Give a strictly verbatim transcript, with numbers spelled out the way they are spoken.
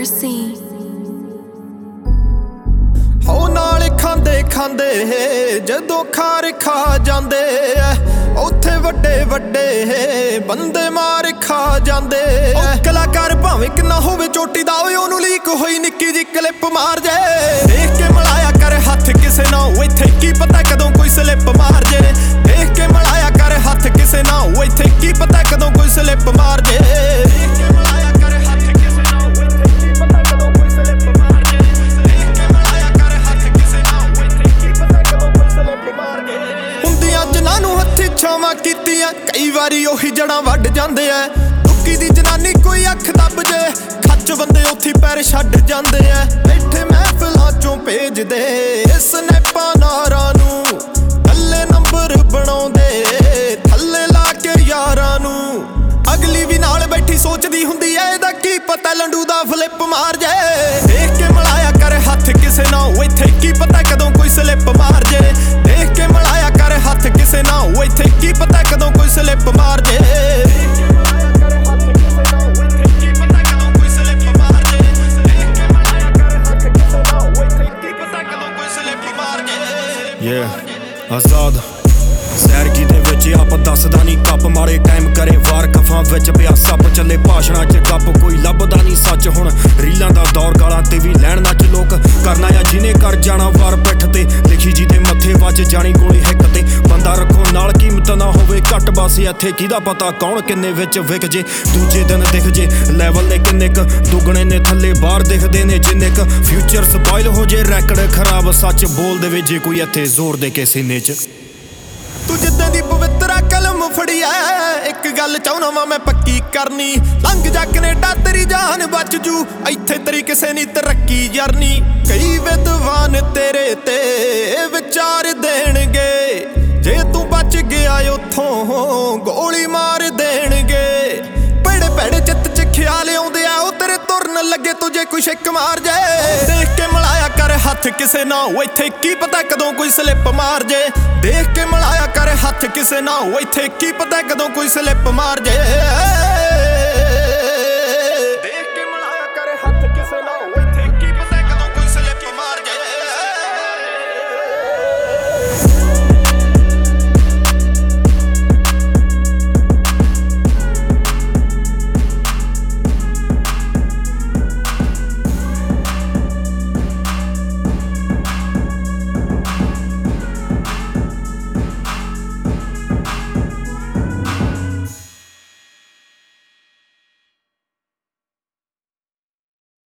Mercy ਹੋ ਨਾਲ ਖਾਂਦੇ ਖਾਂਦੇ ਜਦੋਂ ਖਾਰ ਖਾ ਜਾਂਦੇ ਐ ਉੱਥੇ ਵੱਡੇ ਵੱਡੇ ਬੰਦੇ ਮਾਰ ਖਾ ਜਾਂਦੇ ਐ। ਕਲਾਕਾਰ ਭਾਵੇਂ ਕਿੰਨਾ ਹੋਵੇ ਚੋਟੀ ਦਾ ਓਏ ਉਹਨੂੰ ਲੀਕ ਹੋਈ ਨਿੱਕੀ ਜੀ ਕਲਿੱਪ ਮਾਰ ਜੇ। ਦੇਖ ਕੇ ਮਿਲਾਇਆ ਕਰ ਹੱਥ ਕਿਸੇ ਨਾਲ ਇੱਥੇ ਕੀ ਪਤਾ ਕਦੋਂ ਕੋਈ ਸਲਿੱਪ ਮਾਰ ਜੇ। ਦੇਖ ਕੇ ਮਿਲਾਇਆ ਕਰ ਹੱਥ ਕਿਸੇ ਨਾਲ ਇੱਥੇ ਕੀ ਪਤਾ ਕਦੋਂ ਕੋਈ ਸਲਿੱਪ ਮਾਰ ਜੇ। ਦੇਖ ਕੇ ਮਿਲਾਇਆ ਕਰ ਹੱਥ ਕਿਸੇ ਨਾਲ ਇੱਥੇ ਕੀ ਪਤਾ ਕਦੋਂ ਕੋਈ ਸਲਿੱਪ ਮਾਰ ਜੇ। ਦੇਖ ਕੇ ਮਿਲਾਇਆ ਕਰ ਹੱਥ ਕਿਸੇ ਨਾਲ ਇੱਥੇ ਕੀ ਪਤਾ ਕਦੋਂ ਕੋਈ ਸਲਿੱਪ ਮਾਰ ਜੇ। ਹੁੰਦੀਆਂ ਜਿਨ੍ਹਾਂ ਨੂੰ ਹੱਥੀ ਛਾਵਾਂ ਕੀਤੀਆਂ ਕਈ ਵਾਰੀ ਉਹੀ ਜੜਾਂ ਵੱਢ ਜਾਂਦੇ ਐ। ਦੁੱਕੀ ਦੀ ਜਨਾਨੀ ਕੋਈ ਅੱਖ ਦੱਬ ਜੇ ਖੱਚ ਬੰਦੇ ਉੱਥੇ ਪੈਰ ਛੱਡ ਜਾਂਦੇ ਐ। ਬੈਠੇ ਮਹਿਫਲਾਂ ਚੋਂ ਭੇਜਦੇ ਸਨੈਪਾਂ ਨਾਰਾਂ ਨੂੰ ਥੱਲੇ ਨੰਬਰ ਬਣਾਉਂਦੇ ਥੱਲੇ ਲਾ ਕੇ ਯਾਰਾਂ ਨੂੰ। ਅਗਲੀ ਵੀ ਨਾਲ ਬੈਠੀ ਸੋਚਦੀ ਹੁੰਦੀ ਐ ਇਹਦਾ ਕੀ ਪਤਾ ਲੰਡੂ ਦਾ ਫਲਿੱਪ ਮਾਰ ਜੇ। ਦੇਖ ਕੇ ਮਿਲਾਇਆ ਕਰ ਹੱਥ ਕਿਸੇ ਨਾਲ ਇੱਥੇ ਕੀ ਪਤਾ ਕਦੋਂ ਕੋਈ ਸਲਿੱਪ ਮਾਰ ਜੇ। ਦੇਖ ਕੇ ਮਿਲਾਇਆ ਕਰ ਹੱਥ ਕਿਸੇ ਨਾਲ ਇੱਥੇ ਕੀ ਪਤਾ ਕਦੋਂ ਕੋਈ ਸਲਿੱਪ ਮਾਰ ਜੇ। ਆਜ਼ਾਦ ਸੈਰਗੀ ਦੇ ਵਿੱਚ ਆਪ ਦੱਸਦਾ ਨਹੀਂ ਕੱਪ ਮਾਰੇ ਟਾਈਮ ਕਰੇ ਵਾਰ ਕਫਾਂ ਵਿੱਚ ਪਿਆ ਸੱਪ ਚੱਲੇ ਭਾਸ਼ਣਾਂ 'ਚ ਗੱਪ ਕੋਈ ਲੱਭਦਾ ਨਹੀਂ ਸੱਚ। ਹੁਣ ਰੀਲਾਂ ਦਾ ਦੌਰ ਗਾਲਾਂ ਤੇ ਵੀ ਲੈਣ ਨੱਚ ਲੋਕ ਕਰਨਾ ਆ ਜਿਹਨੇ ਕਰ ਜਾਣਾ ਵਾਰ ਪਿੱਠ ਤੇ ਲਿਖੀ ਜੀ ਦੇ ਮੱਥੇ ਵੱਜ ਜਾਣੀ ਗੋਲੀ ਹਿੱਕ ਤੇ। ਬੰਦਾ ਰੱਖੋ ਨਾਲ ਕੀਮਤ ਨਾ ਹੋਵੇ ਘੱਟ ਬਸ ਇੱਥੇ ਕਿਹਦਾ ਪਤਾ ਕੌਣ ਕਿੰਨੇ ਵਿੱਚ ਵਿਕ ਜੇ। ਦੂਜੇ ਦਿਨ ਦਿਖ ਜੇ ਲੈਵਲ ਨੇ ਕਿੰਨੇ ਕ ਦੁੱਗਣੇ ਨੇ ਥੱਲੇ ਬਾਹਰ ਦਿਖਦੇ ਨੇ ਜਿੰਨੇ ਕ ਫਿਊਚਰ ਸਪਾਇਲ ਹੋ ਜੇ ਰੈਕਡ ਖਰਾਬ ਸੱਚ ਬੋਲ ਦੇਵੇ ਜੇ ਕੋਈ ਇੱਥੇ ਜ਼ੋਰ ਦੇ ਕੇ ਸੀਨੇ 'ਚ। ਤੂੰ ਜਿੱਦਾਂ ਦੀ ਪਵਿੱਤਰਾ ਕਲਮ ਫੜੀ ਐ ਇੱਕ ਗੱਲ ਚਾਹੁੰਦਾ ਵਾਂ ਮੈਂ ਪੱਕੀ ਕਰਨੀ ਲੰਘ ਜਾ ਕਨੇਡਾ ਤੇਰੀ ਜਾਨ ਬਚ ਜੂ ਇੱਥੇ ਤੇਰੀ ਕਿਸੇ ਨੀ ਤਰੱਕੀ ਜਰਨੀ। ਕਈ ਵਿਦਵਾਨ ਤੇਰੇ ਤੇ ਵਿਚਾਰ ਦੇਣਗੇ ਜੇ ਤੂੰ ਬਚ ਗਿਆ ਉੱਥੋਂ ਗੋਲੀ ਮਾਰ ਦੇਣਗੇ। ਭੜੇ ਭੜੇ ਚਿੱਤ 'ਚ ਖਿਆਲ ਆਉਂਦੇ ਆ ਉਹ ਤੇਰੇ ਤੁਰਨ ਲੱਗੇ ਤੁਝੇ ਕੋਈ ਛਿੱਕ ਮਾਰ ਜੇ। ਦੇਖ ਕੇ ਮਿਲਾਇਆ ਕਰ ਹੱਥ ਕਿਸੇ ਨਾਲ ਇੱਥੇ ਕੀ ਪਤਾ ਕਦੋਂ ਕੋਈ ਸਲਿੱਪ ਮਾਰ ਜੇ। ਦੇਖ ਕੇ ਮਿਲਾਇਆ ਕਰ ਹੱਥ ਕਿਸੇ ਨਾਲ ਇੱਥੇ ਕੀ ਪਤਾ ਕਦੋਂ ਕੋਈ ਸਲਿੱਪ ਮਾਰ ਜੇ।